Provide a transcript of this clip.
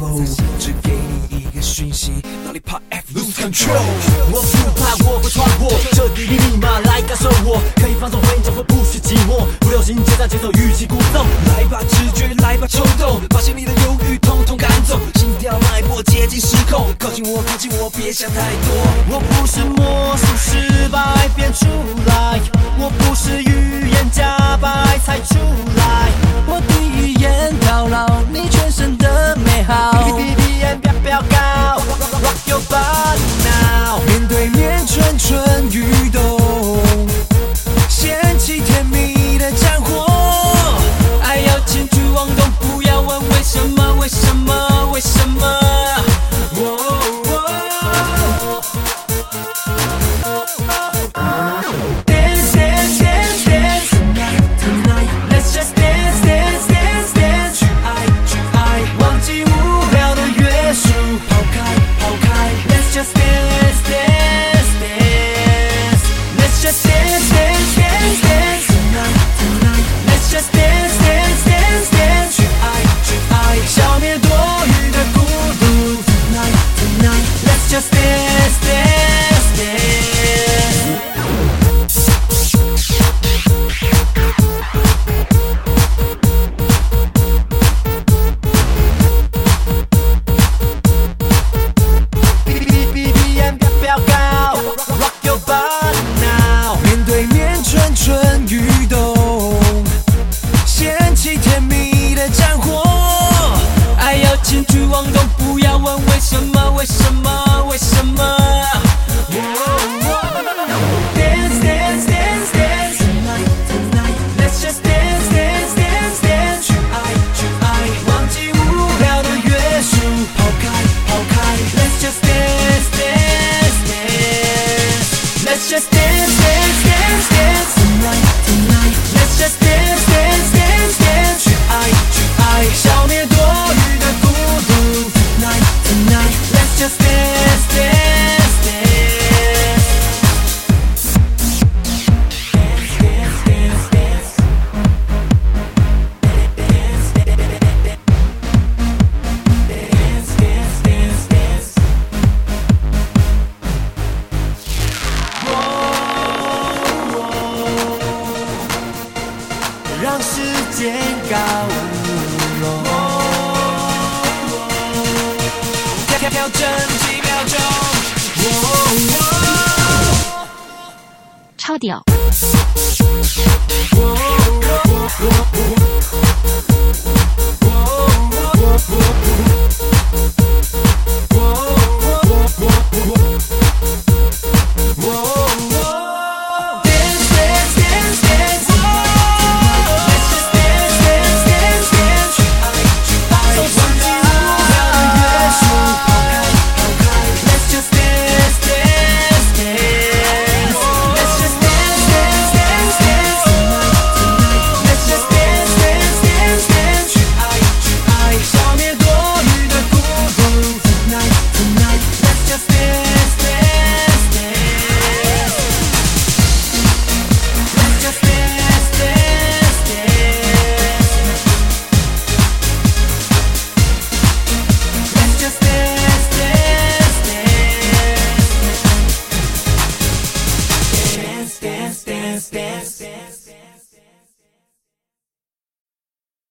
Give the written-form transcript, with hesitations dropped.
flow， 只给你一个讯息，哪里怕 F lose control。 我不怕我会闯祸，这里的密码来感受我，可以放纵混淆或不需寂寞，不流行节奏节奏语气鼓动， 来吧直觉，来吧冲动，把心里的忧郁统统赶走，心跳脉搏接近失控，靠近我，靠近我，别想太多。 我不是魔术师百变出来，我不是预言家百猜出来，我第一眼窈窕你全身的美好 BBM 飙高 Rock your body now， 面对面蠢蠢欲动，掀起甜蜜的战火， 爱要轻举妄动，不要问为什么为什么为什么。 让时间告乌龙，调整几秒钟， 超屌。 dance, dance, dance, dance.